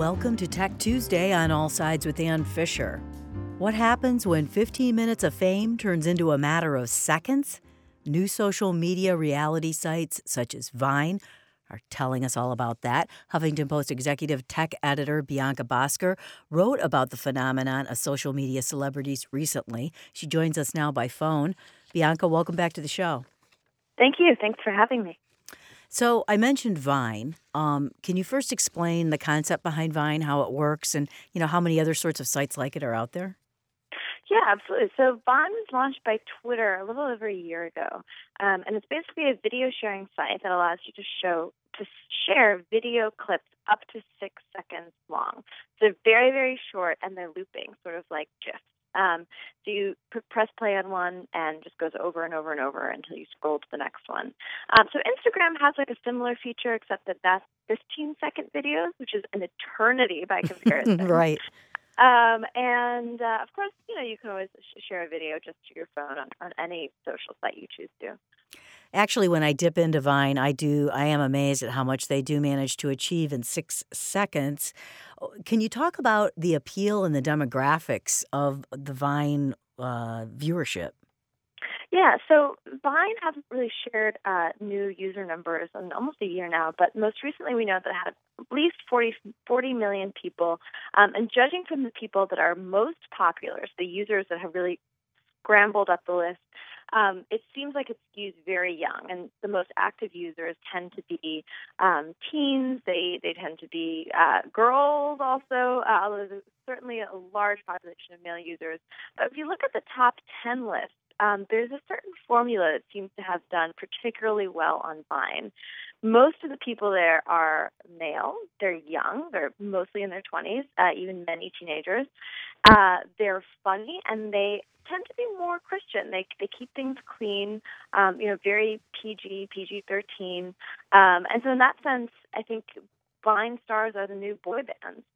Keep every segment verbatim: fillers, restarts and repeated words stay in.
Welcome to Tech Tuesday on All Sides with Ann Fisher. What happens when fifteen minutes of fame turns into a matter of seconds? New social media reality sites such as Vine are telling us all about that. Huffington Post executive tech editor Bianca Bosker wrote about the phenomenon of social media celebrities recently. She joins us now by phone. Bianca, welcome back to the show. Thank you. Thanks for having me. So I mentioned Vine. Um, can you first explain the concept behind Vine, how it works, and you know how many other sorts of sites like it are out there? Yeah, absolutely. So Vine was launched by Twitter a little over a year ago, um, and it's basically a video sharing site that allows you to show to share video clips up to six seconds long. So they're very, very short, and they're looping, sort of like GIFs. Um, so you p- press play on one and just goes over and over and over until you scroll to the next one. Um, so Instagram has like a similar feature, except that that's fifteen second videos, which is an eternity by comparison. Right. Um, and uh, of course, you know, you can always sh- share a video just to your phone on, on any social site you choose to. Actually, when I dip into Vine, I do. I am amazed at how much they do manage to achieve in six seconds. Can you talk about the appeal and the demographics of the Vine uh, viewership? Yeah, so Vine hasn't really shared uh, new user numbers in almost a year now, but most recently we know that it had at least forty, forty million people. Um, and judging from the people that are most popular, so the users that have really scrambled up the list, um, it seems like it skews very young, and the most active users tend to be um, teens. They they tend to be uh, girls also, uh, although there's certainly a large population of male users. But if you look at the top ten list, um, there's a certain formula that seems to have done particularly well on Vine. Most of the people there are male. They're young. They're mostly in their twenties, uh, even many teenagers. Uh, they're funny, and they tend to be more Christian. They they keep things clean, um, you know, very P G, P G thirteen. Um, and so in that sense, I think Vine stars are the new boy bands.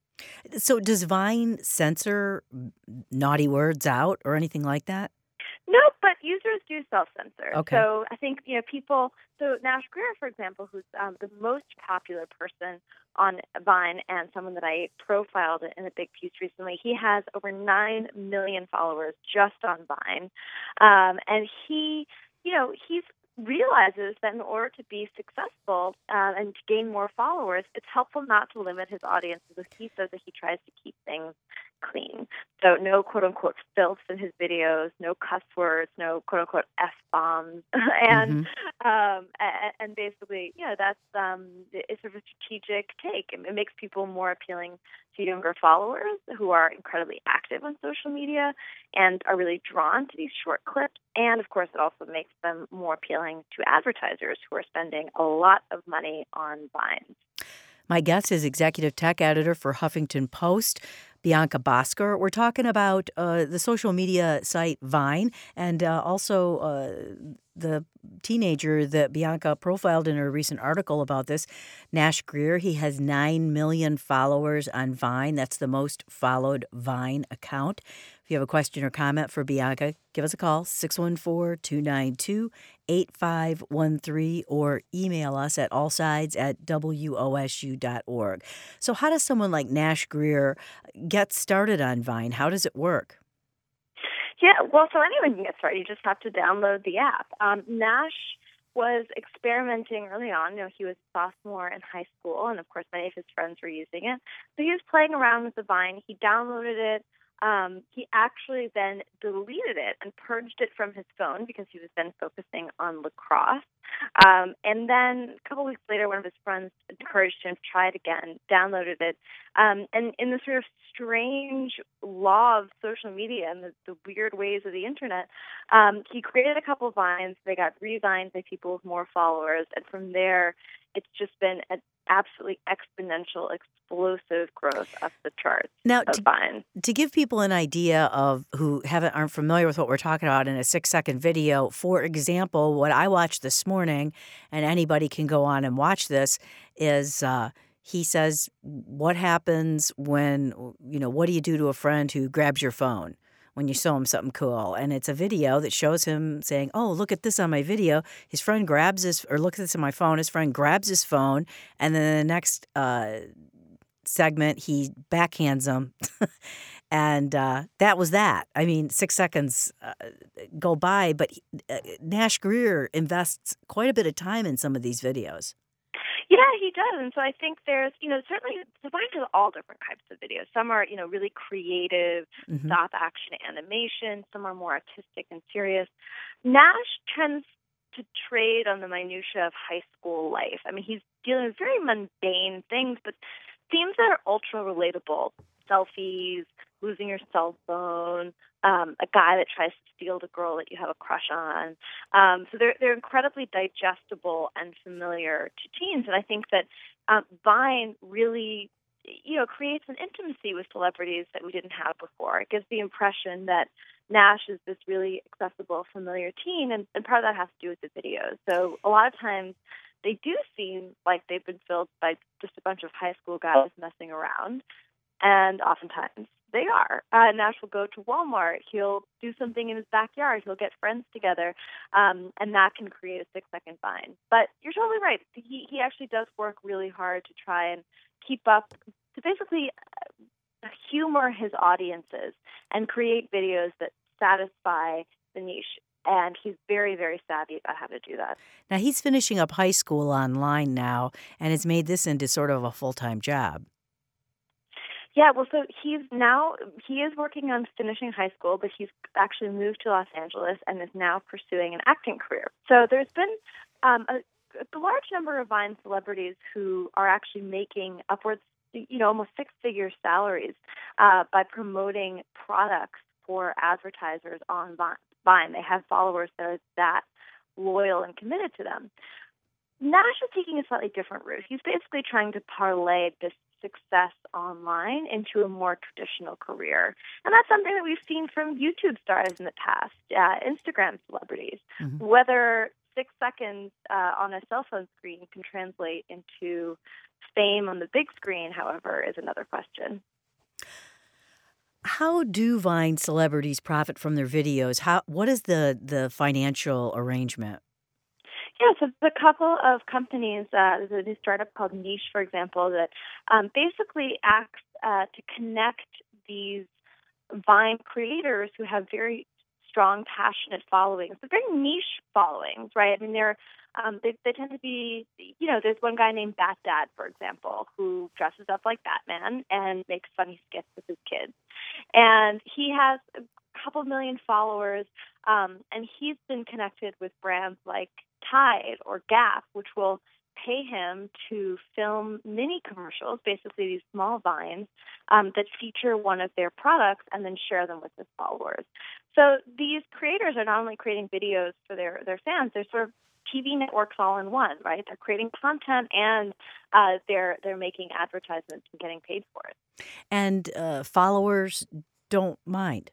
So does Vine censor naughty words out or anything like that? No, but users do self-censor. Okay. So I think, you know, people, so Nash Greer, for example, who's um, the most popular person on Vine and someone that I profiled in a big piece recently, he has over nine million followers just on Vine. Um, and he, you know, he's realizes that in order to be successful uh, and to gain more followers, it's helpful not to limit his audience. So he says that he tries to keep things clean. So no quote-unquote filth in his videos, no cuss words, no quote-unquote F-bombs. and Mm-hmm. um, and, and basically, you know, that's um, it's sort of a strategic take. It makes people more appealing to younger followers who are incredibly active on social media and are really drawn to these short clips. And, of course, it also makes them more appealing to advertisers who are spending a lot of money on Vine. My guest is executive tech editor for Huffington Post, Bianca Bosker. We're talking about uh, the social media site Vine and uh, also uh, the teenager that Bianca profiled in her recent article about this, Nash Greer. He has nine million followers on Vine. That's the most followed Vine account. If you have a question or comment for Bianca, give us a call, six one four, two nine two, eight five one three, or email us at allsides at W O S U dot org. So how does someone like Nash Greer get started on Vine? How does it work? Yeah, well, so anyone can get started. You just have to download the app. Um, Nash was experimenting early on. You know, he was a sophomore in high school, and of course, many of his friends were using it. So he was playing around with the Vine. He downloaded it. Um, he actually then deleted it and purged it from his phone because he was then focusing on lacrosse. Um, and then a couple weeks later, one of his friends encouraged him to try it again, downloaded it. Um, and in the sort of strange law of social media and the, the weird ways of the internet, um, he created a couple of Vines. They got re-Vined by people with more followers. And from there, it's just been an absolutely exponential, explosive growth up the charts Now, of to, Vine. to give people an idea of who haven't aren't familiar with what we're talking about in a six-second video, for example, what I watched this morning, and anybody can go on and watch this, is uh, he says, what happens when, you know, what do you do to a friend who grabs your phone when you show him something cool? And it's a video that shows him saying, oh, look at this on my video. His friend grabs his, or look at this on my phone. His friend grabs his phone, and then the next uh segment, he backhands him. And uh, that was that. I mean, six seconds uh, go by, but he, uh, Nash Greer invests quite a bit of time in some of these videos. Yeah, he does. And so I think there's, you know, certainly Vine has all different types of videos. Some are, you know, really creative, Mm-hmm. stop action animation. Some are more artistic and serious. Nash tends to trade on the minutia of high school life. I mean, he's dealing with very mundane things, but themes that are ultra relatable. Selfies, losing your cell phone, um, a guy that tries to steal the girl that you have a crush on. Um, so they're they're incredibly digestible and familiar to teens. And I think that um, Vine really, you know, creates an intimacy with celebrities that we didn't have before. It gives the impression that Nash is this really accessible, familiar teen, and, and part of that has to do with the videos. So a lot of times they do seem like they've been filled by just a bunch of high school guys messing around. And oftentimes they are. Uh, Nash will go to Walmart. He'll do something in his backyard. He'll get friends together, um, and that can create a six-second Vine. But you're totally right. He he actually does work really hard to try and keep up, to basically humor his audiences and create videos that satisfy the niche. And he's very, very savvy about how to do that. Now, he's finishing up high school online now and has made this into sort of a full-time job. Yeah, well, so he's now, he is working on finishing high school, but he's actually moved to Los Angeles and is now pursuing an acting career. So there's been um, a, a large number of Vine celebrities who are actually making upwards, you know, almost six-figure salaries uh, by promoting products for advertisers on Vine. They have followers that are that loyal and committed to them. Nash is taking a slightly different route. He's basically trying to parlay this success online into a more traditional career. And that's something that we've seen from YouTube stars in the past, uh, Instagram celebrities. Mm-hmm. Whether six seconds uh, on a cell phone screen can translate into fame on the big screen, however, is another question. How do Vine celebrities profit from their videos? How what is the, the financial arrangement? Yeah, so there's a couple of companies, uh, there's a new startup called Niche, for example, that um, basically acts uh, to connect these Vine creators who have very strong, passionate followings. They're very niche followings, right? I mean, they're um, they, they tend to be, you know, there's one guy named Bat Dad, for example, who dresses up like Batman and makes funny skits with his kids. And he has a couple million followers, um, and he's been connected with brands like Tide or Gap, which will pay him to film mini commercials, basically these small vines, um, that feature one of their products and then share them with his followers. So these creators are not only creating videos for their, their fans, they're sort of T V networks all in one, right? They're creating content and uh, they're they're making advertisements and getting paid for it. And uh, followers don't mind.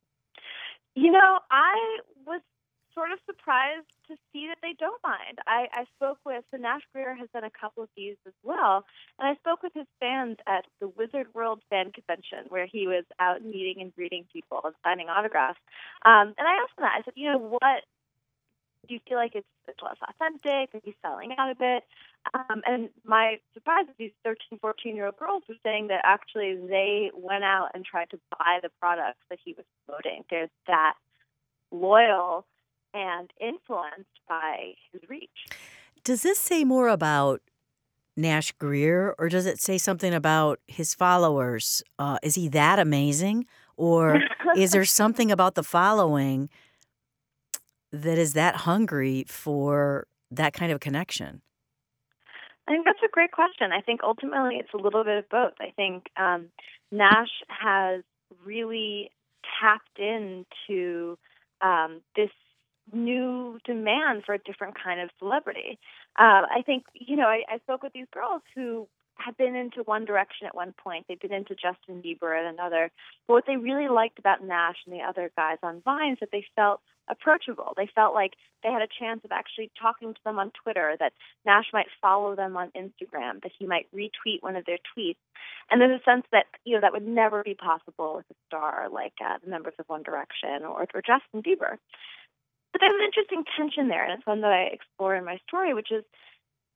You know, I was sort of surprised to see that they don't mind. I, I spoke with, so Nash Greer has done a couple of these as well, and I spoke with his fans at the Wizard World Fan Convention, where he was out meeting and greeting people and signing autographs. Um, and I asked him that. I said, you know, what, do you feel like it's, it's less authentic? Are you selling out a bit? Um, and my surprise is these thirteen, fourteen-year-old girls were saying that actually they went out and tried to buy the products that he was promoting. They're that loyal and influenced by his reach. Does this say more about Nash Greer, or does it say something about his followers? Uh, is he that amazing? Or is there something about the following that is that hungry for that kind of connection? I think that's a great question. I think ultimately it's a little bit of both. I think um, Nash has really tapped into um, this new demand for a different kind of celebrity. Uh, I think, you know, I, I spoke with these girls who had been into one direction at one point. They'd been into Justin Bieber at another. But what they really liked about Nash and the other guys on Vine is that they felt approachable. They felt like they had a chance of actually talking to them on Twitter, that Nash might follow them on Instagram, that he might retweet one of their tweets. And there's a sense that, you know, that would never be possible with a star like uh, the members of One Direction or, or Justin Bieber. But there's an interesting tension there, and it's one that I explore in my story, which is,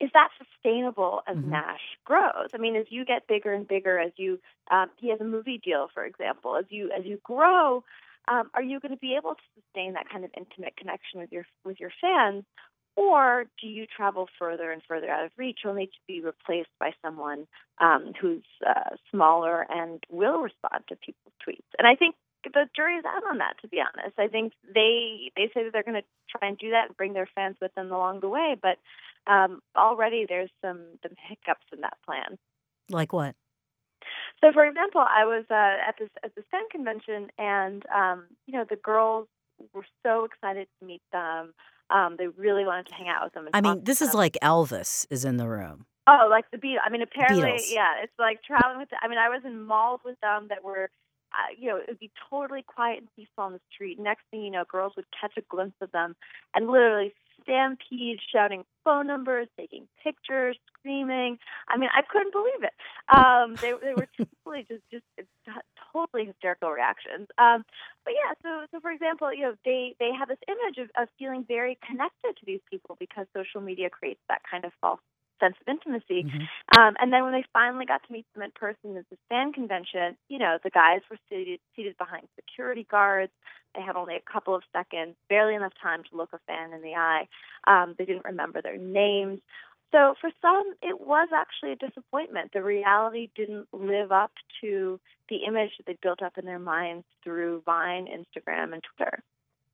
is that sustainable as Mm-hmm. Nash grows? I mean, as you get bigger and bigger, as you um, he has a movie deal, for example, as you as you grow, um, are you going to be able to sustain that kind of intimate connection with your with your fans, or do you travel further and further out of reach, only to be replaced by someone um, who's uh, smaller and will respond to people's tweets? And I think the jury's out on that, to be honest. I think they they say that they're going to try and do that and bring their fans with them along the way, but um, already there's some, some hiccups in that plan. Like what? So, for example, I was uh, at this at this fan convention, and um, you know, the girls were so excited to meet them. Um, they really wanted to hang out with them. And I talk mean, this to is them. like Elvis is in the room. Oh, like the Beatles. I mean, apparently, Beatles. yeah, it's like traveling with. The, I mean, I was in malls with them that were, uh, you know, it would be totally quiet and peaceful on the street. Next thing you know, girls would catch a glimpse of them and literally stampede, shouting phone numbers, taking pictures, screaming. I mean, I couldn't believe it. Um, they they were totally just just totally hysterical reactions. Um, but yeah, so so for example, you know, they they have this image of, of feeling very connected to these people because social media creates that kind of false sense of intimacy. Mm-hmm. Um, and then when they finally got to meet them in person at this fan convention, you know, the guys were seated, seated behind security guards. They had only a couple of seconds, barely enough time to look a fan in the eye. Um, they didn't remember their names. So for some, it was actually a disappointment. The reality didn't live up to the image that they built up in their minds through Vine, Instagram, and Twitter.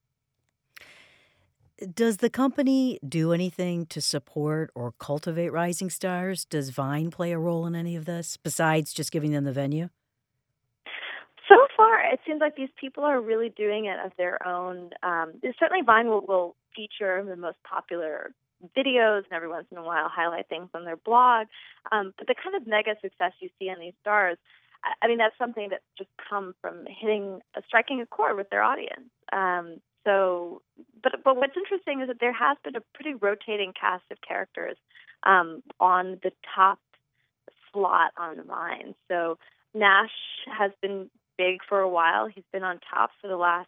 Does the company do anything to support or cultivate rising stars? Does Vine play a role in any of this besides just giving them the venue? So far, it seems like these people are really doing it of their own. Um, certainly, Vine will, will feature the most popular videos and every once in a while highlight things on their blog. Um, but the kind of mega success you see on these stars, I, I mean, that's something that's just come from hitting, uh, striking a chord with their audience. Um, so, but but what's interesting is that there has been a pretty rotating cast of characters um, on the top slot on Vine. So Nash has been big for a while. He's been on top for the last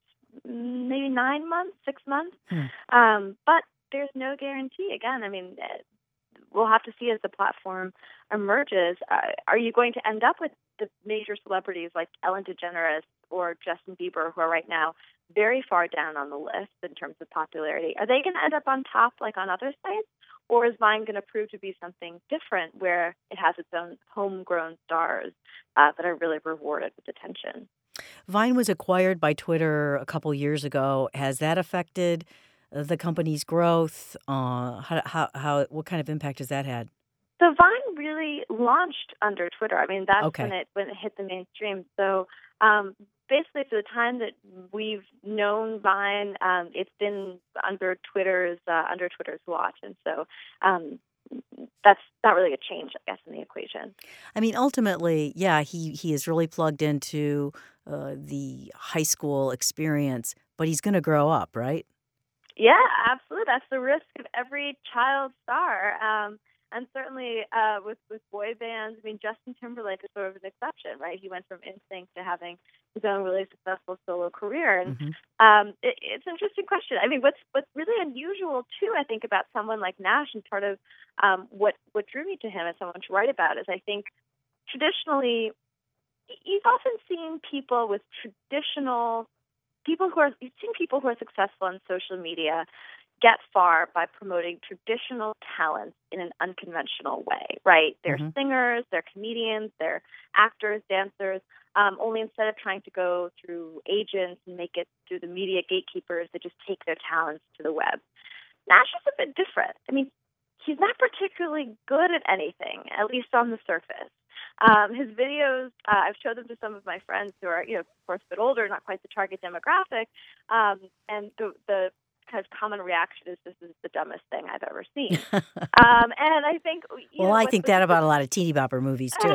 maybe nine months, six months. Hmm. Um, but there's no guarantee. Again, I mean, we'll have to see as the platform emerges. Uh, are you going to end up with the major celebrities like Ellen DeGeneres or Justin Bieber, who are right now very far down on the list in terms of popularity? Are they going to end up on top like on other sites? Or is Vine going to prove to be something different where it has its own homegrown stars uh, that are really rewarded with attention? Vine was acquired by Twitter a couple years ago. Has that affected the company's growth? Uh, how, how, how, what kind of impact has that had? So Vine really launched under Twitter. I mean, that's Okay. when it when it hit the mainstream. So um, basically, for the time that we've known Vine, um, it's been under Twitter's uh, under Twitter's watch, and so um, that's not really a change, I guess, in the equation. I mean, ultimately, yeah, he he is really plugged into uh, the high school experience, but he's going to grow up, right? Yeah, absolutely. That's the risk of every child star. Um, And certainly uh, with, with boy bands, I mean, Justin Timberlake is sort of an exception, right? He went from NSYNC to having his own really successful solo career. And Mm-hmm. um, it, it's an interesting question. I mean, what's what's really unusual, too, I think, about someone like Nash and part of um, what, what drew me to him as someone to write about is I think traditionally you've often seen people with traditional people who are you've seen people who are successful on social media get far by promoting traditional talents in an unconventional way, right? They're Mm-hmm. singers, they're comedians, they're actors, dancers, um, only instead of trying to go through agents and make it through the media gatekeepers, they just take their talents to the web. Nash is a bit different. I mean, he's not particularly good at anything, at least on the surface. Um, his videos, uh, I've showed them to some of my friends who are, you know, of course, a bit older, not quite the target demographic, um, and the, the kind of common reaction is this is the dumbest thing I've ever seen. um, and I think, you Well, know, I what's, think what's that about a lot of teeny bopper movies, too.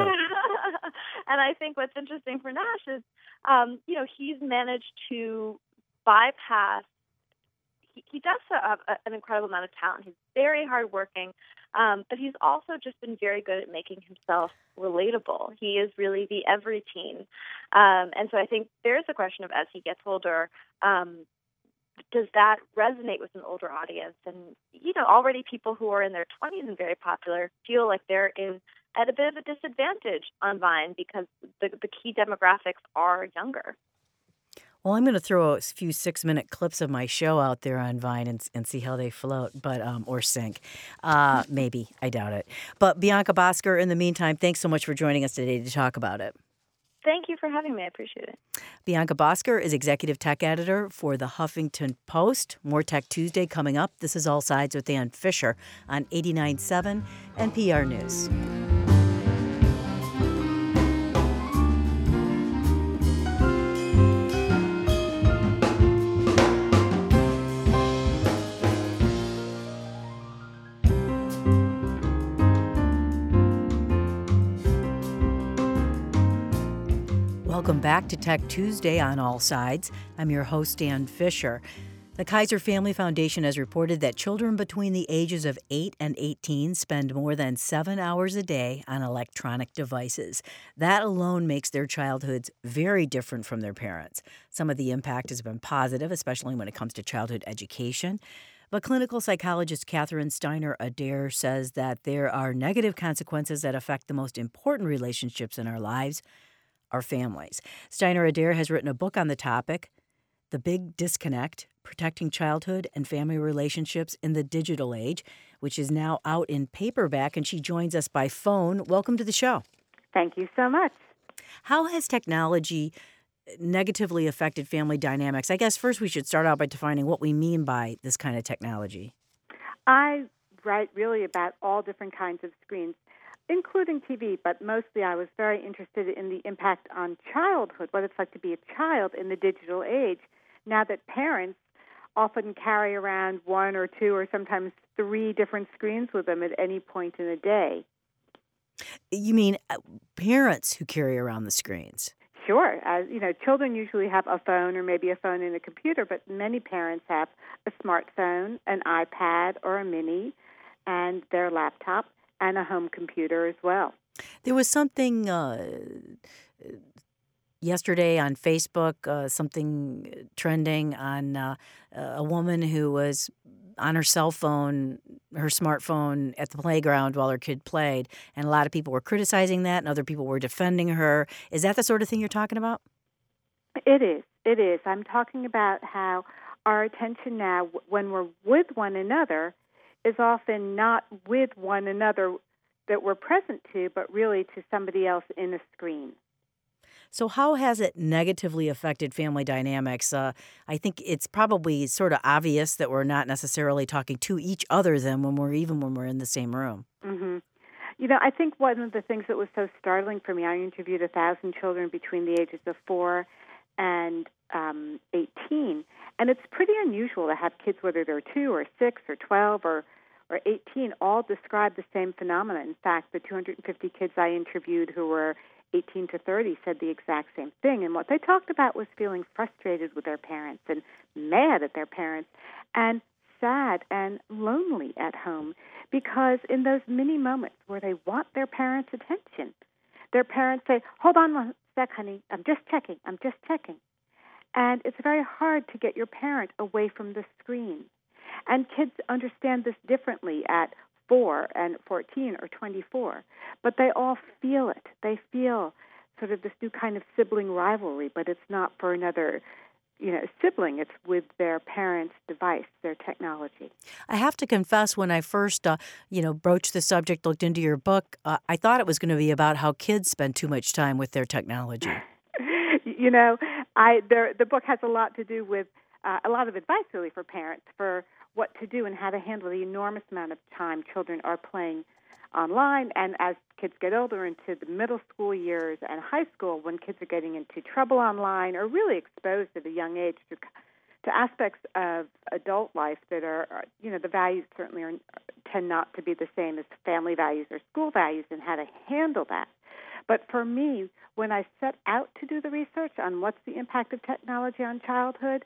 and I think what's interesting for Nash is, um, you know, he's managed to bypass. He, he does have a, an incredible amount of talent. He's very hardworking, um, but he's also just been very good at making himself relatable. He is really the every teen. Um, and so I think there's a question of as he gets older, um, does that resonate with an older audience? And, you know, already people who are in their twenties and very popular feel like they're in at a bit of a disadvantage on Vine because the, the key demographics are younger. Well, I'm going to throw a few six-minute clips of my show out there on Vine and, and see how they float, but um, or sync. Uh, maybe. I doubt it. But Bianca Bosker, in the meantime, thanks so much for joining us today to talk about it. Thank you for having me. I appreciate it. Bianca Bosker is executive tech editor for the Huffington Post. More Tech Tuesday coming up. This is All Sides with Ann Fisher on eighty-nine point seven N P R News. Welcome back to Tech Tuesday on All Sides. I'm your host, Ann Fisher. The Kaiser Family Foundation has reported that children between the ages of eight and eighteen spend more than seven hours a day on electronic devices. That alone makes their childhoods very different from their parents. Some of the impact has been positive, especially when it comes to childhood education. But clinical psychologist Catherine Steiner Adair says that there are negative consequences that affect the most important relationships in our lives, our families. Steiner Adair has written a book on the topic, The Big Disconnect, Protecting Childhood and Family Relationships in the Digital Age, which is now out in paperback, and she joins us by phone. Welcome to the show. Thank you so much. How has technology negatively affected family dynamics? I guess first we should start out by defining what we mean by this kind of technology. I write really about all different kinds of screens, including T V, but mostly I was very interested in the impact on childhood, what it's like to be a child in the digital age, now that parents often carry around one or two or sometimes three different screens with them at any point in a day. You mean uh, parents who carry around the screens? Sure. As you know, children usually have a phone or maybe a phone and a computer, but many parents have a smartphone, an iPad or a mini, and their laptop, and a home computer as well. There was something uh, yesterday on Facebook, uh, something trending on uh, a woman who was on her cell phone, her smartphone at the playground while her kid played, and a lot of people were criticizing that, and other people were defending her. Is that the sort of thing you're talking about? It is. It is. I'm talking about how our attention now, when we're with one another, is often not with one another that we're present to, but really to somebody else in a screen. So how has it negatively affected family dynamics? Uh, I think it's probably sort of obvious that we're not necessarily talking to each other then when we're even when we're in the same room. Mm-hmm. You know, I think one of the things that was so startling for me, I interviewed a thousand children between the ages of four and um, eighteen, and it's pretty unusual to have kids, whether they're two or six or twelve or or eighteen, all describe the same phenomena. In fact, the two hundred fifty kids I interviewed who were eighteen to thirty said the exact same thing. And what they talked about was feeling frustrated with their parents and mad at their parents and sad and lonely at home because in those mini moments where they want their parents' attention, their parents say, "Hold on one sec, honey, I'm just checking, I'm just checking." And it's very hard to get your parent away from the screen. And kids understand this differently at four and fourteen or twenty-four, but they all feel it. They feel sort of this new kind of sibling rivalry, but it's not for another, you know, sibling. It's with their parents' device, their technology. I have to confess, when I first, uh, you know, broached the subject, looked into your book, uh, I thought it was going to be about how kids spend too much time with their technology. You know, I there, the book has a lot to do with uh, a lot of advice, really, for parents for what to do and how to handle the enormous amount of time children are playing online. And as kids get older into the middle school years and high school, when kids are getting into trouble online or really exposed at a young age to to aspects of adult life that are, are you know, the values certainly are, tend not to be the same as family values or school values, and how to handle that. But for me, when I set out to do the research on what's the impact of technology on childhood,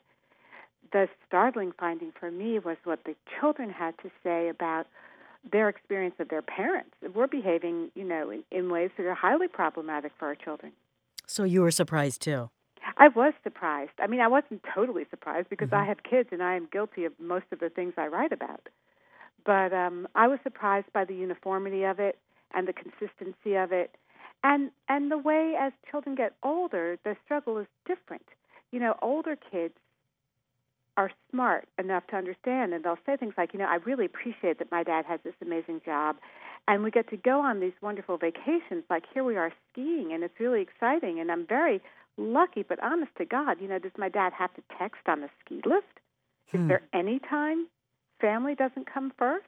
the startling finding for me was what the children had to say about their experience of their parents. We're behaving, you know, in, in ways that are highly problematic for our children. So you were surprised, too? I was surprised. I mean, I wasn't totally surprised because Mm-hmm. I have kids and I am guilty of most of the things I write about. But um, I was surprised by the uniformity of it and the consistency of it. And and the way as children get older, the struggle is different. You know, older kids are smart enough to understand, and they'll say things like, you know, I really appreciate that my dad has this amazing job, and we get to go on these wonderful vacations. Like here we are skiing, and it's really exciting, and I'm very lucky, but honest to God, you know, does my dad have to text on the ski lift? Is Hmm. there any time family doesn't come first?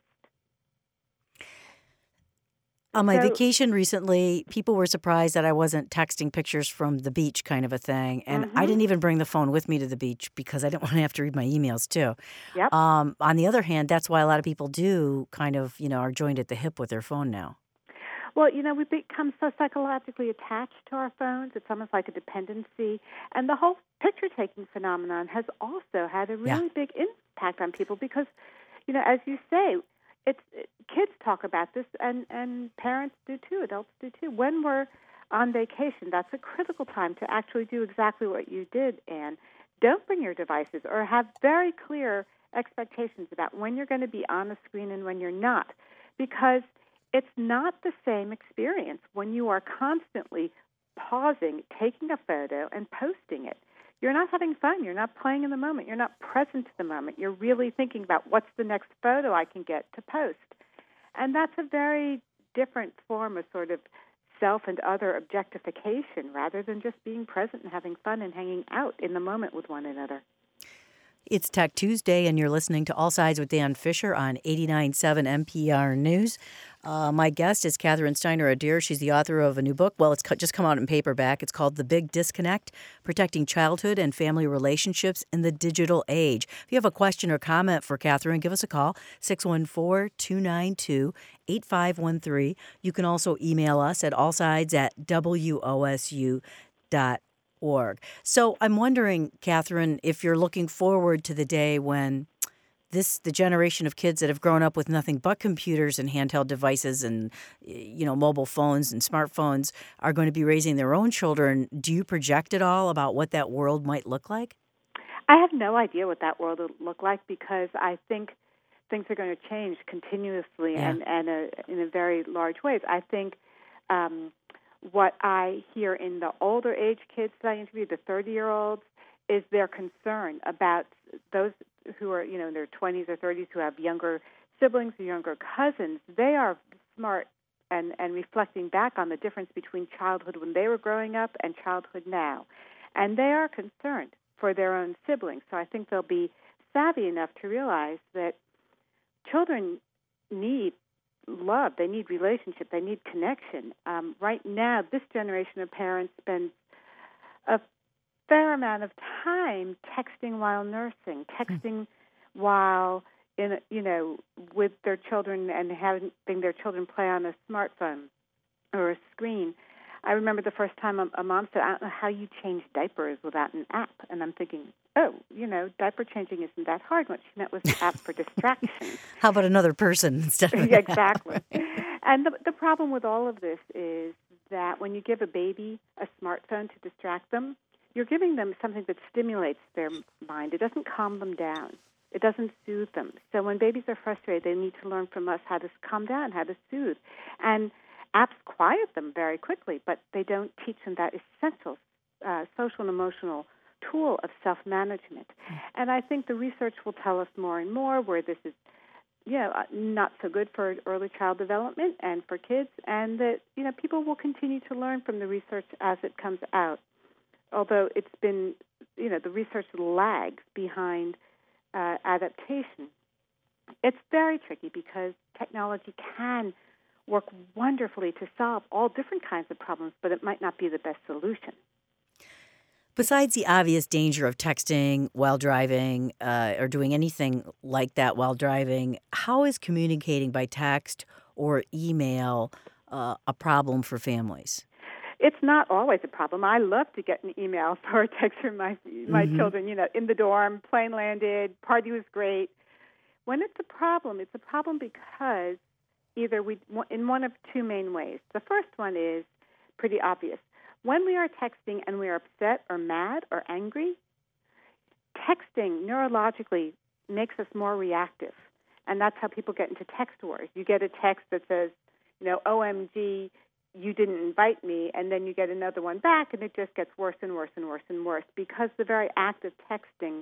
On my So- vacation recently, people were surprised that I wasn't texting pictures from the beach kind of a thing. And I Mhm. didn't even bring the phone with me to the beach because I didn't want to have to read my emails too. Yep. Um, on the other hand, that's why a lot of people do kind of, you know, are joined at the hip with their phone now. Well, you know, we become so psychologically attached to our phones. It's almost like a dependency. And the whole picture-taking phenomenon has also had a Yeah. really big impact on people because, you know, as you say, it's it, kids talk about this, and, and parents do too, adults do too. When we're on vacation, that's a critical time to actually do exactly what you did, Anne. Don't bring your devices or have very clear expectations about when you're going to be on the screen and when you're not, because it's not the same experience when you are constantly pausing, taking a photo, and posting it. You're not having fun. You're not playing in the moment. You're not present to the moment. You're really thinking about what's the next photo I can get to post. And that's a very different form of sort of self and other objectification rather than just being present and having fun and hanging out in the moment with one another. It's Tech Tuesday, and you're listening to All Sides with Dan Fisher on eighty-nine point seven N P R News. Uh, my guest is Catherine Steiner Adair. She's the author of a new book. Well, it's co- just come out in paperback. It's called The Big Disconnect, Protecting Childhood and Family Relationships in the Digital Age. If you have a question or comment for Catherine, give us a call, six one four, two nine two, eight five one three. You can also email us at allsides at W O S U dot org. So I'm wondering, Catherine, if you're looking forward to the day when this the generation of kids that have grown up with nothing but computers and handheld devices and you know mobile phones and smartphones are going to be raising their own children. Do you project at all about what that world might look like? I have no idea what that world will look like because I think things are going to change continuously Yeah. and, and a, in a very large ways. I think um, what I hear in the older age kids that I interview, the thirty-year-olds, is their concern about those who are, you know, in their twenties or thirties who have younger siblings or younger cousins. They are smart and, and reflecting back on the difference between childhood when they were growing up and childhood now. And they are concerned for their own siblings. So I think they'll be savvy enough to realize that children need love, they need relationship, they need connection. Um, right now, this generation of parents spends a fair amount of time texting while nursing, texting while in a, you know with their children and having their children play on a smartphone or a screen. I remember the first time a, a mom said, "I don't know how you change diapers without an app," and I'm thinking, "Oh, you know, diaper changing isn't that hard." What she meant was the app for distraction. How about another person instead of Yeah, exactly. And the, the problem with all of this is that when you give a baby a smartphone to distract them, you're giving them something that stimulates their mind. It doesn't calm them down. It doesn't soothe them. So when babies are frustrated, they need to learn from us how to calm down, how to soothe. And apps quiet them very quickly, but they don't teach them that essential uh, social and emotional tool of self-management. And I think the research will tell us more and more where this is, you know, uh, not so good for early child development and for kids, and that, you know, people will continue to learn from the research as it comes out. Although it's been, you know, the research lags behind uh, adaptation. It's very tricky because technology can work wonderfully to solve all different kinds of problems, but it might not be the best solution. Besides the obvious danger of texting while driving uh, or doing anything like that while driving, how is communicating by text or email uh, a problem for families? It's not always a problem. I love to get an email or a text from my my Mhm. children, you know, in the dorm, plane landed, party was great. When it's a problem, it's a problem because either we, in one of two main ways. The first one is pretty obvious. when we are texting and we are upset or mad or angry, texting neurologically makes us more reactive. And that's how people get into text wars. You get a text that says, you know, O M G, you didn't invite me, and then you get another one back, and it just gets worse and worse and worse and worse because the very act of texting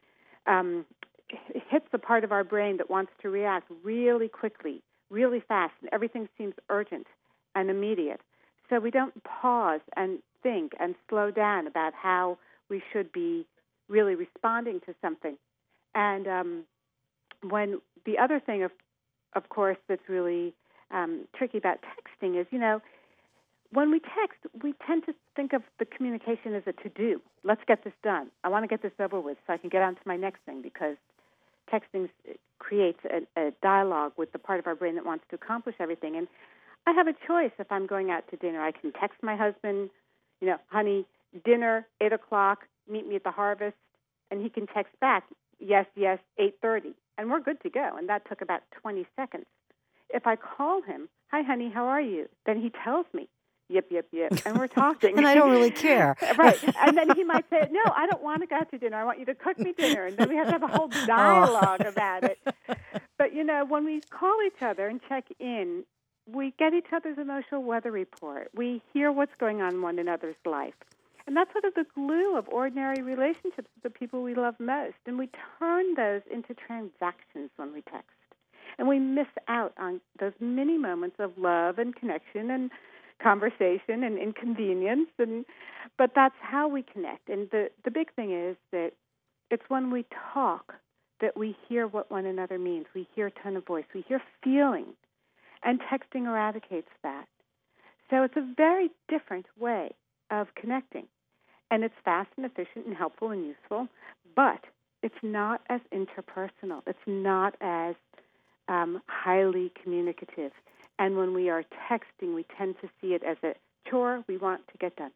um, hits the part of our brain that wants to react really quickly, really fast, and everything seems urgent and immediate. So we don't pause and think and slow down about how we should be really responding to something. And um, when the other thing, of of course, that's really um, tricky about texting is, you know, when we text, we tend to think of the communication as a to-do. Let's get this done. I want to get this over with so I can get on to my next thing, because texting creates a, a dialogue with the part of our brain that wants to accomplish everything. And I have a choice if I'm going out to dinner. I can text my husband, you know, honey, dinner, eight o'clock, meet me at the Harvest, and he can text back, yes, yes, eight thirty, and we're good to go. And that took about twenty seconds. If I call him, hi, honey, how are you? Then he tells me, yip, yip, yip, and we're talking. And I don't really care. Right. And then he might say, no, I don't want to go out to dinner. I want you to cook me dinner. And then we have to have a whole dialogue oh. about it. But, you know, when we call each other and check in, we get each other's emotional weather report. We hear what's going on in one another's life. And that's sort of the glue of ordinary relationships with the people we love most. And we turn those into transactions when we text. And we miss out on those mini moments of love and connection and conversation and inconvenience. And but that's how we connect. And the, the big thing is that it's when we talk that we hear what one another means. We hear tone of voice. We hear feeling. And texting eradicates that. So it's a very different way of connecting. And it's fast and efficient and helpful and useful, but it's not as interpersonal. It's not as um, highly communicative. And when we are texting, we tend to see it as a chore we want to get done.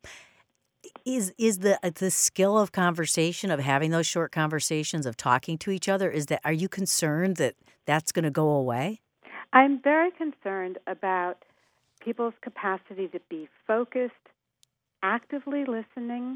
Is is the the skill of conversation, of having those short conversations, of talking to each other, is that, are you concerned that that's going to go away? I'm very concerned about people's capacity to be focused, actively listening,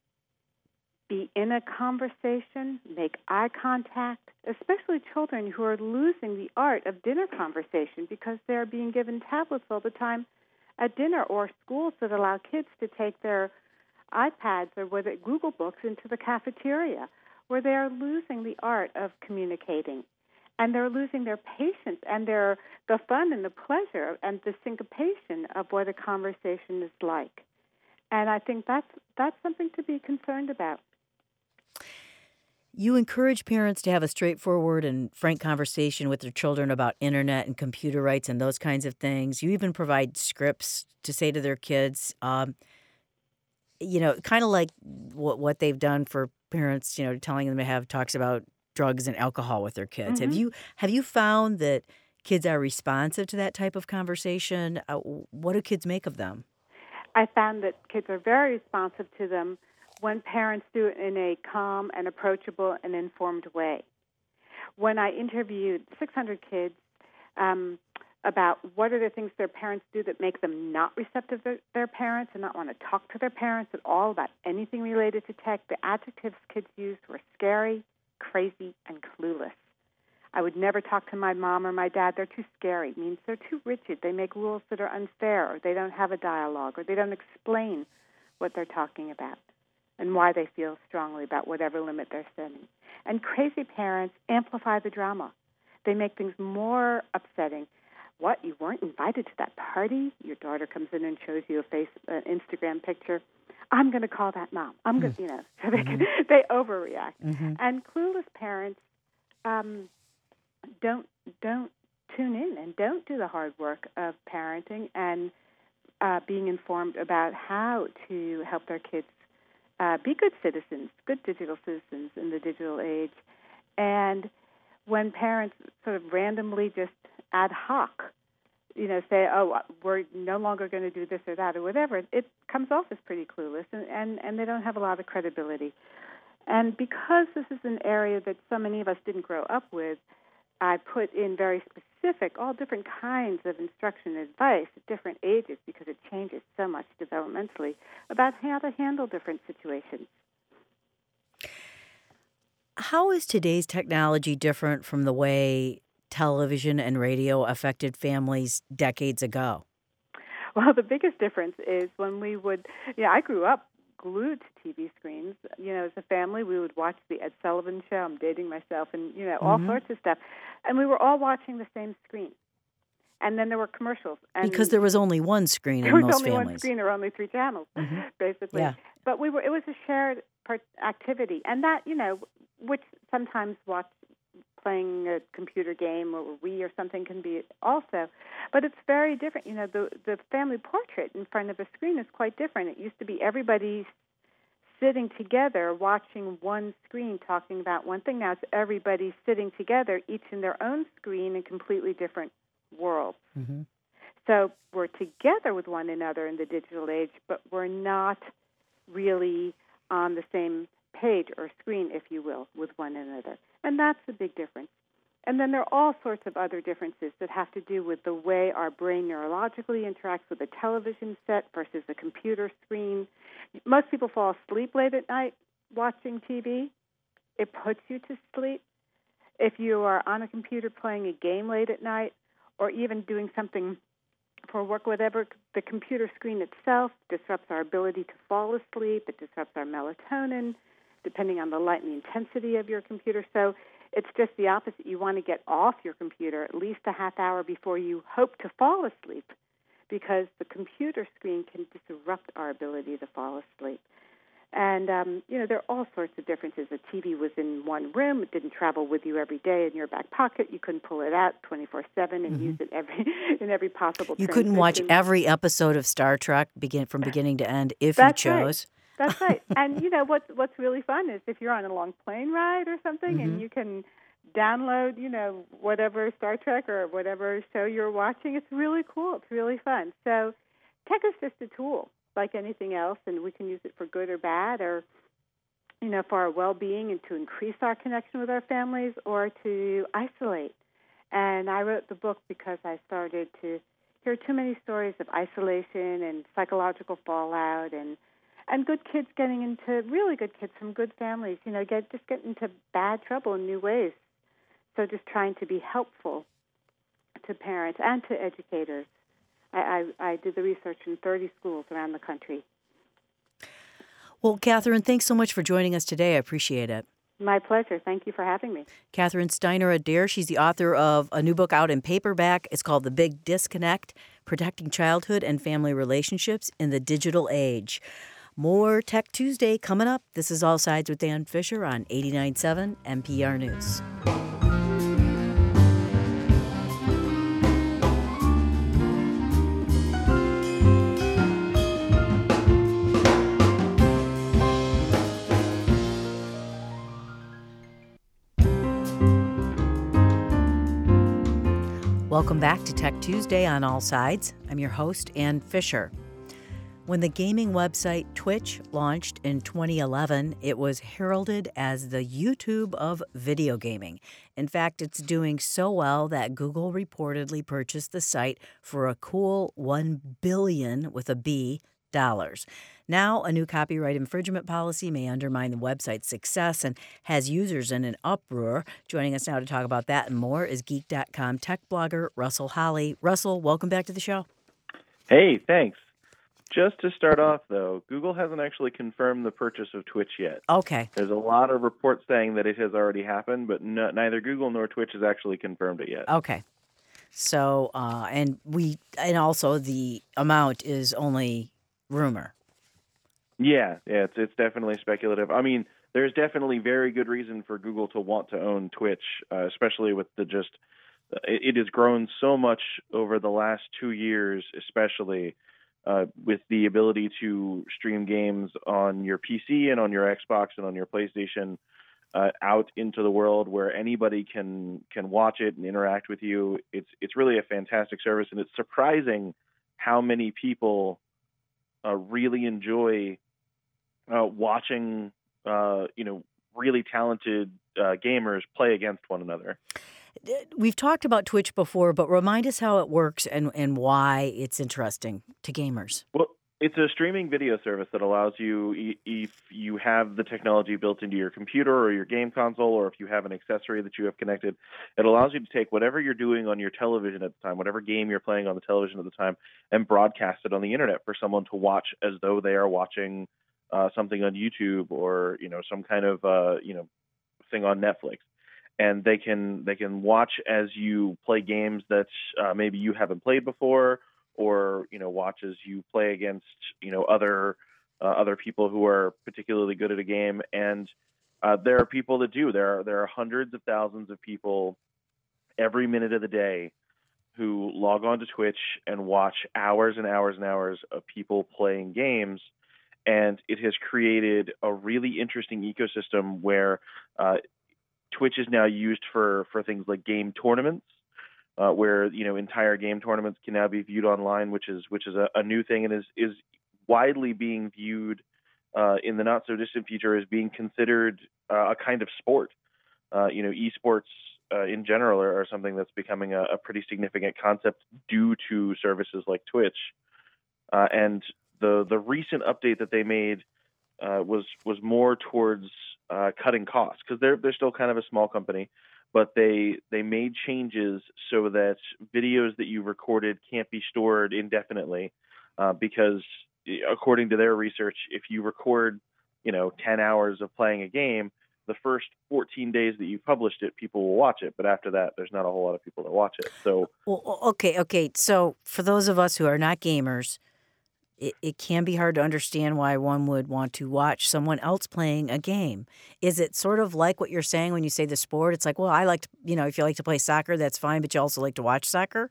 be in a conversation, make eye contact, especially children who are losing the art of dinner conversation because they're being given tablets all the time at dinner, or schools that allow kids to take their iPads or with it, Google Books into the cafeteria, where they are losing the art of communicating. And they're losing their patience and their the fun and the pleasure and the syncopation of what a conversation is like. And I think that's that's something to be concerned about. You encourage parents to have a straightforward and frank conversation with their children about internet and computer rights and those kinds of things. You even provide scripts to say to their kids, um, you know, kind of like what what they've done for parents, you know, telling them to have talks about drugs and alcohol with their kids. Mm-hmm. Have you have you found that kids are responsive to that type of conversation? Uh, what do kids make of them? I found that kids are very responsive to them when parents do it in a calm and approachable and informed way. When I interviewed six hundred kids um, about what are the things their parents do that make them not receptive to their parents and not want to talk to their parents at all about anything related to tech, the adjectives kids used were scary, crazy, and clueless. I would never talk to my mom or my dad. They're too scary. It means they're too rigid. They make rules that are unfair, or they don't have a dialogue, or they don't explain what they're talking about and why they feel strongly about whatever limit they're setting. And crazy parents amplify the drama. They make things more upsetting. What, you weren't invited to that party? Your daughter comes in and shows you a face, an Instagram picture. I'm going to call that mom. I'm going to, you know, so they can, they overreact. Mm-hmm. And clueless parents um, don't don't tune in and don't do the hard work of parenting and uh, being informed about how to help their kids uh, be good citizens, good digital citizens in the digital age. And when parents sort of randomly just ad hoc, you know, say, oh, we're no longer going to do this or that or whatever, it comes off as pretty clueless, and, and, and they don't have a lot of credibility. And because this is an area that so many of us didn't grow up with, I put in very specific specific, all different kinds of instruction and advice at different ages because it changes so much developmentally about how to handle different situations. How is today's technology different from the way television and radio affected families decades ago? Well, the biggest difference is when we would, you know, I grew up glued to T V screens. You know, as a family, we would watch the Ed Sullivan Show. I'm dating myself, and you know, all mm-hmm. sorts of stuff. And we were all watching the same screen. And then there were commercials. And because there was only one screen in most families. There was only one screen. There were only three channels, mm-hmm. basically. Yeah. But we were. It was a shared part activity, and that, you know, which sometimes watch playing a computer game or Wii or something can be also. But it's very different. You know, the the family portrait in front of a screen is quite different. It used to be everybody sitting together watching one screen talking about one thing. Now it's everybody sitting together, each in their own screen in completely different worlds. Mm-hmm. So we're together with one another in the digital age, but we're not really on the same page or screen, if you will, with one another. And that's a big difference. And then there are all sorts of other differences that have to do with the way our brain neurologically interacts with a television set versus a computer screen. Most people fall asleep late at night watching T V. It puts you to sleep. If you are on a computer playing a game late at night or even doing something for work, whatever, the computer screen itself disrupts our ability to fall asleep. It disrupts our melatonin, depending on the light and the intensity of your computer. So it's just the opposite. You want to get off your computer at least a half hour before you hope to fall asleep, because the computer screen can disrupt our ability to fall asleep. And, um, you know, there are all sorts of differences. The T V was in one room. It didn't travel with you every day in your back pocket. You couldn't pull it out twenty-four seven and mm-hmm. use it every in every possible You transition. couldn't watch every episode of Star Trek begin from beginning to end if That's you chose. Right. That's right. And, you know, what's, what's really fun is if you're on a long plane ride or something mm-hmm. and you can download, you know, whatever Star Trek or whatever show you're watching, it's really cool. It's really fun. So tech is just a tool like anything else, and we can use it for good or bad, or, you know, for our well-being and to increase our connection with our families or to isolate. And I wrote the book because I started to hear too many stories of isolation and psychological fallout and and good kids getting into, really good kids from good families, you know, get just get into bad trouble in new ways. So just trying to be helpful to parents and to educators. I, I, I did the research in thirty schools around the country. Well, Catherine, thanks so much for joining us today. I appreciate it. My pleasure. Thank you for having me. Catherine Steiner Adair, she's the author of a new book out in paperback. It's called The Big Disconnect, Protecting Childhood and Family Relationships in the Digital Age. More Tech Tuesday coming up. This is All Sides with Dan Fisher on eighty-nine point seven N P R News. Welcome back to Tech Tuesday on All Sides. I'm your host, Ann Fisher. When the gaming website Twitch launched in twenty eleven, it was heralded as the YouTube of video gaming. In fact, it's doing so well that Google reportedly purchased the site for a cool one billion dollars with a B dollars. Now, a new copyright infringement policy may undermine the website's success and has users in an uproar. Joining us now to talk about that and more is Geek dot com tech blogger Russell Holly. Russell, welcome back to the show. Hey, thanks. Just to start off, though, Google hasn't actually confirmed the purchase of Twitch yet. Okay. There's a lot of reports saying that it has already happened, but no, neither Google nor Twitch has actually confirmed it yet. Okay. So, uh, and we, and also the amount is only rumor. Yeah, yeah, it's it's definitely speculative. I mean, there's definitely very good reason for Google to want to own Twitch, uh, especially with the just, it, it has grown so much over the last two years, especially uh, with the ability to stream games on your P C and on your Xbox and on your PlayStation uh, out into the world where anybody can can watch it and interact with you. It's it's really a fantastic service, and it's surprising how many people uh, really enjoy Uh, watching, uh, you know, really talented uh, gamers play against one another. we've talked about Twitch before, but remind us how it works and, and why it's interesting to gamers. Well, it's a streaming video service that allows you, if you have the technology built into your computer or your game console, or if you have an accessory that you have connected, it allows you to take whatever you're doing on your television at the time, whatever game you're playing on the television at the time, and broadcast it on the internet for someone to watch as though they are watching uh, something on YouTube or, you know, some kind of, uh, you know, thing on Netflix. And they can they can watch as you play games that uh, maybe you haven't played before, or, you know, watch as you play against, you know, other uh, other people who are particularly good at a game. And uh, there are people that do. There are there are hundreds of thousands of people every minute of the day who log on to Twitch and watch hours and hours and hours of people playing games. And it has created a really interesting ecosystem where uh, Twitch is now used for, for things like game tournaments. Uh, where, you know, entire game tournaments can now be viewed online, which is which is a, a new thing, and is is widely being viewed uh, in the not so distant future as being considered uh, a kind of sport. Uh, you know, esports uh, in general are, are something that's becoming a, a pretty significant concept due to services like Twitch. Uh, and the the recent update that they made uh, was was more towards uh, cutting costs, because they're they're still kind of a small company. But they they made changes so that videos that you recorded can't be stored indefinitely, uh, because according to their research, if you record, you know, ten hours of playing a game, the first fourteen days that you published it, people will watch it. But after that, there's not a whole lot of people that watch it. So, well, okay, okay. So for those of us who are not gamers, It, it can be hard to understand why one would want to watch someone else playing a game. Is it sort of like what you're saying when you say the sport? It's like, well, I like to, you know, if you like to play soccer, that's fine, but you also like to watch soccer?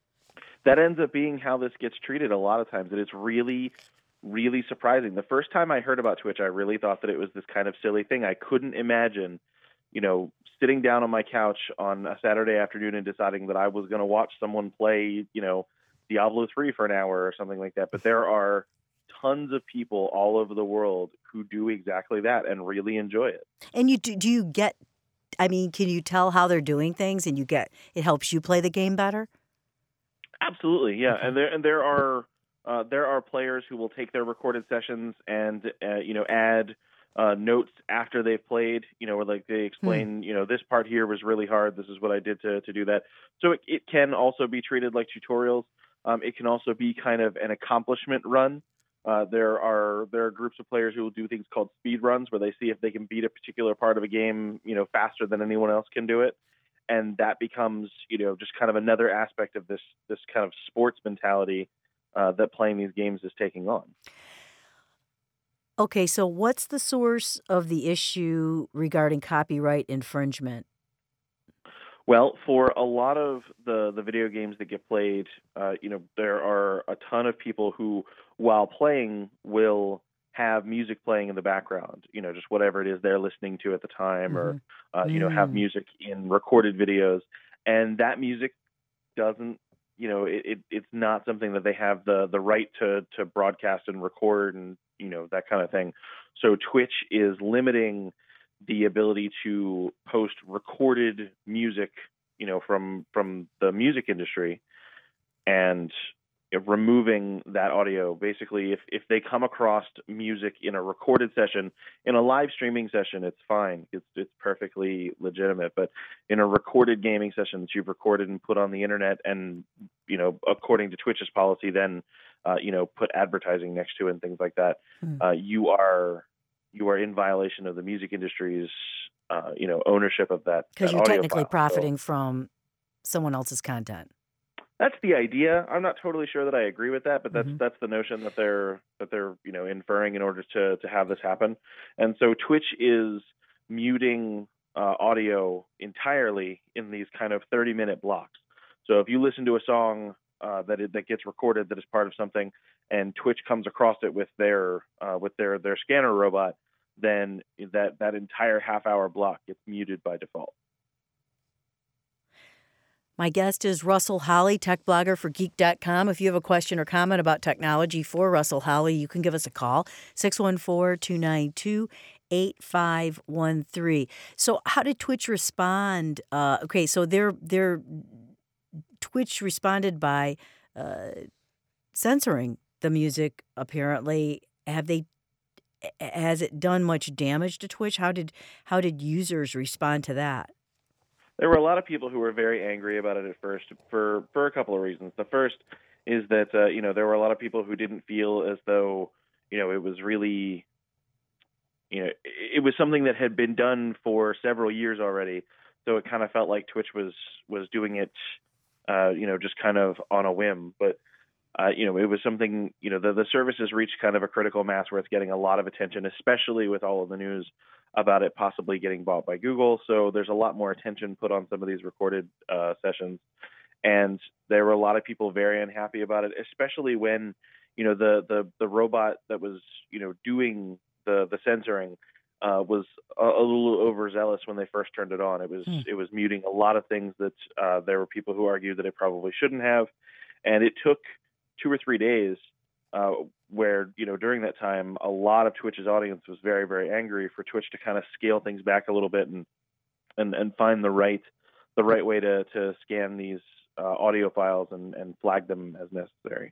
That ends up being how this gets treated a lot of times. And it's really, really surprising. The first time I heard about Twitch, I really thought that it was this kind of silly thing. I couldn't imagine, you know, sitting down on my couch on a Saturday afternoon and deciding that I was going to watch someone play, you know, Diablo three for an hour or something like that. But there are tons of people all over the world who do exactly that and really enjoy it. And you do, do you get, I mean, can you tell how they're doing things, and you get, it helps you play the game better? Absolutely, yeah. Okay. And there and there are uh, there are players who will take their recorded sessions and uh, you know add uh, notes after they've played. You know, where like they explain, hmm. you know, this part here was really hard. This is what I did to to do that. So it, it can also be treated like tutorials. Um, it can also be kind of an accomplishment run. Uh, there are there are groups of players who will do things called speed runs, where they see if they can beat a particular part of a game, you know, faster than anyone else can do it, and that becomes, you know, just kind of another aspect of this this kind of sports mentality uh, that playing these games is taking on. Okay, so what's the source of the issue regarding copyright infringement? Well, for a lot of the, the video games that get played, uh, you know, there are a ton of people who, while playing, will have music playing in the background, you know, just whatever it is they're listening to at the time, mm-hmm. or, uh, you know, have music in recorded videos. And that music doesn't, you know, it, it it's not something that they have the, the right to, to broadcast and record and, you know, that kind of thing. So Twitch is limiting the ability to post recorded music, you know, from from the music industry, and removing that audio. Basically, if if they come across music in a recorded session, in a live streaming session, it's fine. It's it's perfectly legitimate. But in a recorded gaming session that you've recorded and put on the internet, and, you know, according to Twitch's policy, then uh, you know, put advertising next to it and things like that, mm. uh, you are you are in violation of the music industry's, uh, you know, ownership of that. Because you're audio technically file. profiting so, from someone else's content. That's the idea. I'm not totally sure that I agree with that, but that's mm-hmm. that's the notion that they're that they're you know inferring in order to to have this happen. And so Twitch is muting uh, audio entirely in these kind of thirty minute blocks. So if you listen to a song uh, that it, that gets recorded that is part of something, and Twitch comes across it with their uh, with their their scanner robot, then that that entire half hour block gets muted by default. My guest is Russell Holly, tech blogger for geek dot com. If you have a question or comment about technology for Russell Holly, you can give us a call, six one four, two nine two, eight five one three. So how did Twitch respond? Uh, okay, so they're, they're, Twitch responded by uh, censoring the music, apparently. Have they, has it done much damage to Twitch? How did, how did users respond to that? There were a lot of people who were very angry about it at first for, for a couple of reasons. The first is that, uh, you know, there were a lot of people who didn't feel as though, you know, it was really, you know, it was something that had been done for several years already. So it kind of felt like Twitch was, was doing it, uh, you know, just kind of on a whim. But, uh, you know, it was something, you know, the, the service has reached kind of a critical mass where it's getting a lot of attention, especially with all of the news about it possibly getting bought by Google. So there's a lot more attention put on some of these recorded uh, sessions. And there were a lot of people very unhappy about it, especially when, you know, the, the, the robot that was, you know, doing the, the censoring uh, was a, a little overzealous when they first turned it on. It was, hmm. it was muting a lot of things that uh, there were people who argued that it probably shouldn't have. And it took two or three days uh, where, you know, during that time, a lot of Twitch's audience was very, very angry for Twitch to kind of scale things back a little bit and, and, and find the right, the right way to, to scan these uh, audio files and, and flag them as necessary.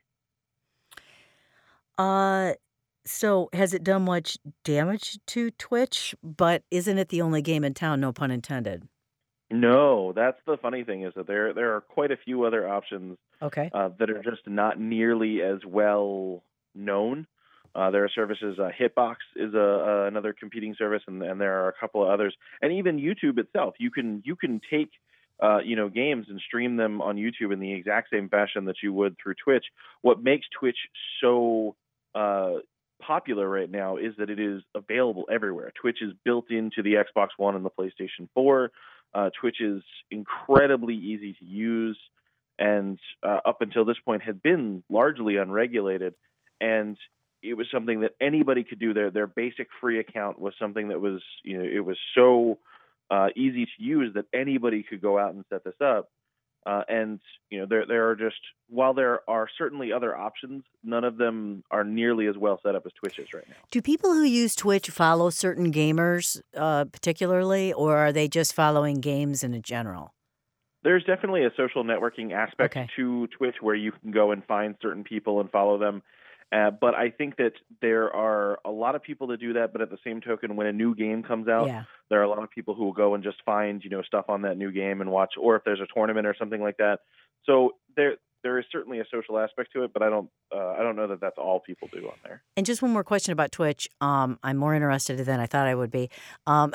Uh, so has it done much damage to Twitch? But isn't it the only game in town? No pun intended. No, that's the funny thing is that there there are quite a few other options Okay. uh, that are just not nearly as well known. Uh, there are services. Uh, Hitbox is a, a another competing service, and, and there are a couple of others. And even YouTube itself, you can you can take uh, you know games and stream them on YouTube in the exact same fashion that you would through Twitch. What makes Twitch so uh, popular right now is that it is available everywhere. Twitch is built into the Xbox One and the PlayStation four. Uh, Twitch is incredibly easy to use, and uh, up until this point had been largely unregulated. And it was something that anybody could do. Their their basic free account was something that was, you know, it was so uh, easy to use that anybody could go out and set this up. Uh, and you know, there there are just while there are certainly other options, none of them are nearly as well set up as Twitch is right now. Do people who use Twitch follow certain gamers uh, particularly, or are they just following games in general? There's definitely a social networking aspect okay. to Twitch where you can go and find certain people and follow them. Uh, but I think that there are a lot of people that do that. But at the same token, when a new game comes out, yeah. there are a lot of people who will go and just find, you know, stuff on that new game and watch, or if there's a tournament or something like that. So there there is certainly a social aspect to it, but I don't uh, I don't know that that's all people do on there. And just one more question about Twitch. Um, I'm more interested than I thought I would be. Um,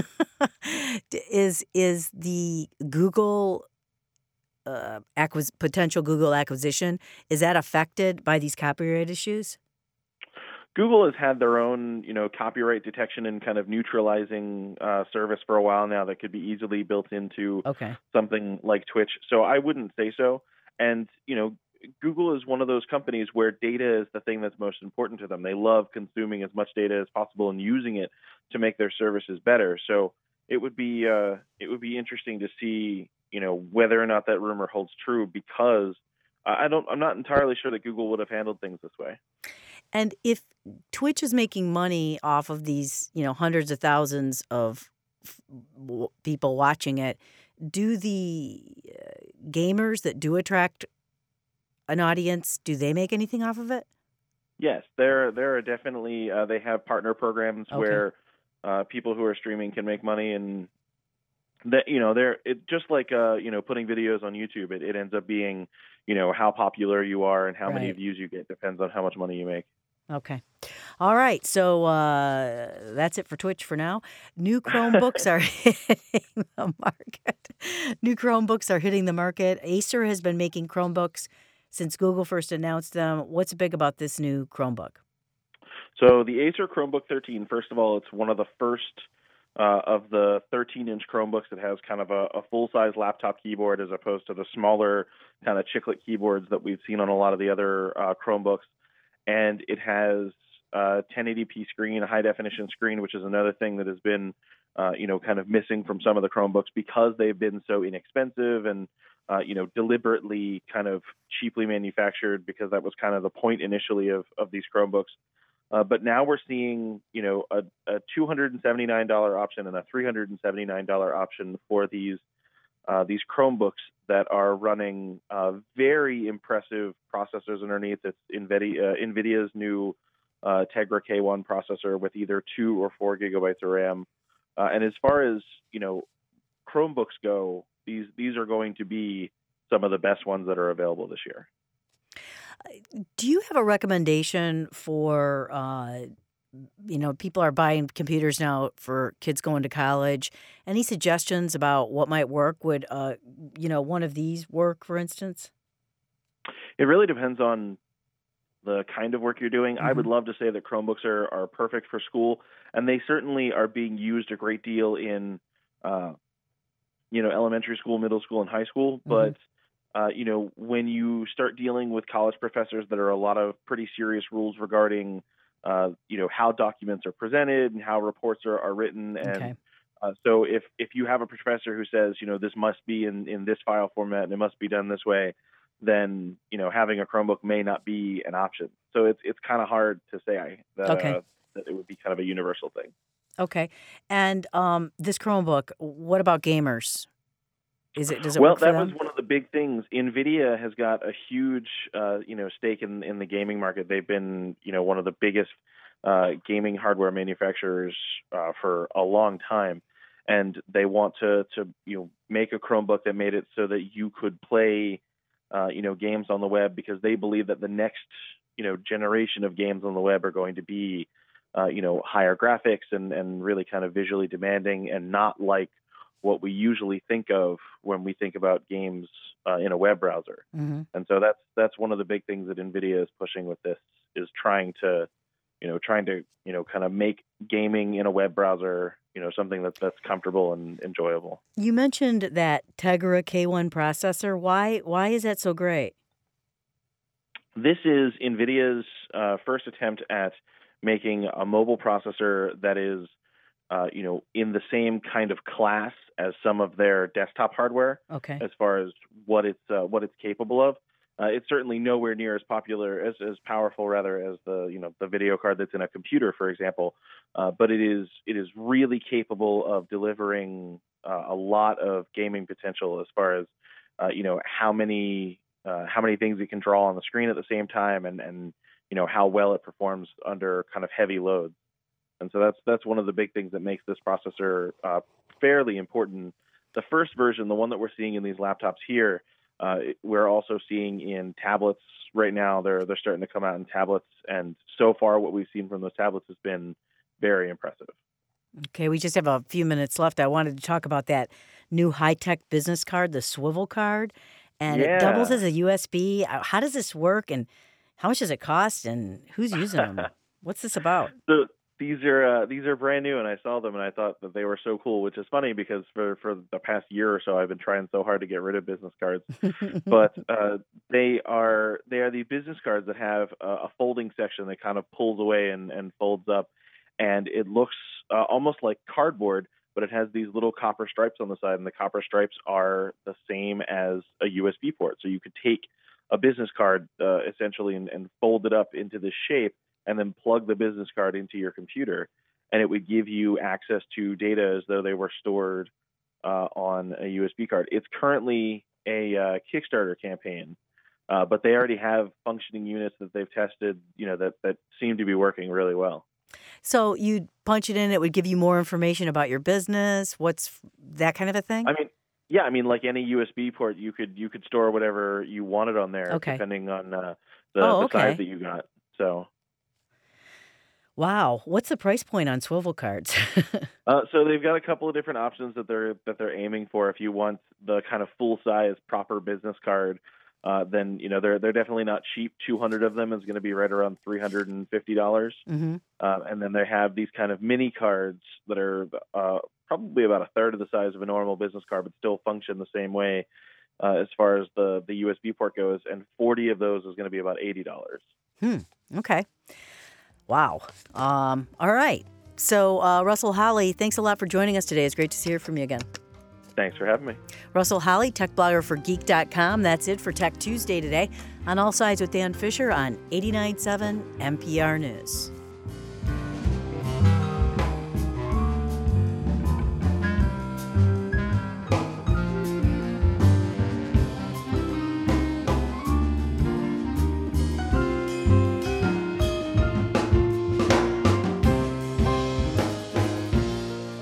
is is the Google uh, acquis- potential Google acquisition, is that affected by these copyright issues? Google has had their own, you know, copyright detection and kind of neutralizing uh, service for a while now that could be easily built into okay. something like Twitch. So I wouldn't say so. And, you know, Google is one of those companies where data is the thing that's most important to them. They love consuming as much data as possible and using it to make their services better. So it would be uh, it would be interesting to see, you know, whether or not that rumor holds true, because I don't I'm not entirely sure that Google would have handled things this way. And if Twitch is making money off of these, you know, hundreds of thousands of f- w- people watching it, do the uh, gamers that do attract an audience, do they make anything off of it? Yes, there there are definitely uh, they have partner programs okay. where uh, people who are streaming can make money, and that, you know, they're it just like uh, you know, putting videos on YouTube. It, it ends up being, you know, how popular you are and how right. many views you get depends on how much money you make. Okay. All right. So uh, that's it for Twitch for now. New Chromebooks are hitting the market. New Chromebooks are hitting the market. Acer has been making Chromebooks since Google first announced them. What's big about this new Chromebook? So the Acer Chromebook thirteen, first of all, it's one of the first uh, of the thirteen-inch Chromebooks that has kind of a, a full-size laptop keyboard as opposed to the smaller kind of chiclet keyboards that we've seen on a lot of the other uh, Chromebooks. And it has a ten eighty p screen, a high-definition screen, which is another thing that has been, uh, you know, kind of missing from some of the Chromebooks because they've been so inexpensive and, uh, you know, deliberately kind of cheaply manufactured, because that was kind of the point initially of, of these Chromebooks. Uh, but now we're seeing, you know, a, a two hundred seventy-nine dollars option and a three hundred seventy-nine dollars option for these uh, these Chromebooks that are running uh, very impressive processors underneath. It's NVIDIA, uh, NVIDIA's new uh, Tegra K one processor with either two or four gigabytes of RAM. Uh, and as far as, you know, Chromebooks go, these these are going to be some of the best ones that are available this year. Do you have a recommendation for, uh, you know, people are buying computers now for kids going to college. Any suggestions about what might work? Would, uh, you know, one of these work, for instance? It really depends on the kind of work you're doing. Mm-hmm. I would love to say that Chromebooks are, are perfect for school, and they certainly are being used a great deal in, uh, you know, elementary school, middle school, and high school. Mm-hmm. But Uh, you know, when you start dealing with college professors, that are a lot of pretty serious rules regarding, uh, you know, how documents are presented and how reports are, are written. And Okay. uh, so if, if you have a professor who says, you know, this must be in, in this file format and it must be done this way, then, you know, having a Chromebook may not be an option. So it's it's kind of hard to say that, Okay. uh, that it would be kind of a universal thing. Okay. And um, this Chromebook, what about gamers? Is it does it Well, work for that them? was one of the big things. NVIDIA has got a huge, uh, you know, stake in, in the gaming market. They've been, you know, one of the biggest uh, gaming hardware manufacturers uh, for a long time, and they want to, to, you know, make a Chromebook that made it so that you could play, uh, you know, games on the web, because they believe that the next, you know, generation of games on the web are going to be, uh, you know, higher graphics and, and really kind of visually demanding, and not like what we usually think of when we think about games uh, in a web browser. Mm-hmm. And so that's that's one of the big things that NVIDIA is pushing with this, is trying to, you know, trying to, you know, kind of make gaming in a web browser, you know, something that's that's comfortable and enjoyable. You mentioned that Tegra K one processor. Why why is that so great? This is NVIDIA's uh, first attempt at making a mobile processor that is, uh, you know, in the same kind of class as some of their desktop hardware, Okay. as far as what it's uh, what it's capable of. Uh, it's certainly nowhere near as popular, as as powerful rather, as the you know the video card that's in a computer, for example. Uh, but it is it is really capable of delivering uh, a lot of gaming potential, as far as uh, you know how many uh, how many things it can draw on the screen at the same time, and and you know how well it performs under kind of heavy loads. And so that's that's one of the big things that makes this processor uh, fairly important. The first version, the one that we're seeing in these laptops here, uh, we're also seeing in tablets right now. They're they're starting to come out in tablets, and so far what we've seen from those tablets has been very impressive. Okay, we just have a few minutes left. I wanted to talk about that new high-tech business card, the swivel card, and it doubles Yeah. as a U S B. Uh, How does this work, and how much does it cost, and who's using them? What's this about? So these are uh, these are brand new, and I saw them and I thought that they were so cool. Which is funny, because for, for the past year or so, I've been trying so hard to get rid of business cards. But uh, they are they are the business cards that have a, a folding section that kind of pulls away and, and folds up, and it looks uh, almost like cardboard, but it has these little copper stripes on the side, and the copper stripes are the same as a U S B port. So you could take a business card uh, essentially and, and fold it up into this shape, and then plug the business card into your computer, and it would give you access to data as though they were stored uh, on a U S B card. It's currently a uh, Kickstarter campaign, uh, but they already have functioning units that they've tested, you know, that, that seem to be working really well. So you'd punch it in, it would give you more information about your business, what's that kind of a thing? I mean, yeah, I mean, like any U S B port, you could you could store whatever you wanted on there, Okay. depending on uh, the, Oh, the okay. size that you got. So. Wow. What's the price point on swivel cards? Uh, so they've got a couple of different options that they're that they're aiming for. If you want the kind of full size proper business card, uh, then you know they're they're definitely not cheap. Two hundred of them is going to be right around three hundred and fifty dollars. Mm-hmm. Uh, and then they have these kind of mini cards that are uh, probably about a third of the size of a normal business card, but still function the same way uh, as far as the the U S B port goes. And forty of those is going to be about eighty dollars. Hmm. Okay. Wow. Um, all right. So, uh, Russell Holly, thanks a lot for joining us today. It's great to hear from you again. Thanks for having me. Russell Holly, tech blogger for geek dot com. That's it for Tech Tuesday today. On All Sides with Dan Fisher on eighty-nine point seven N P R News.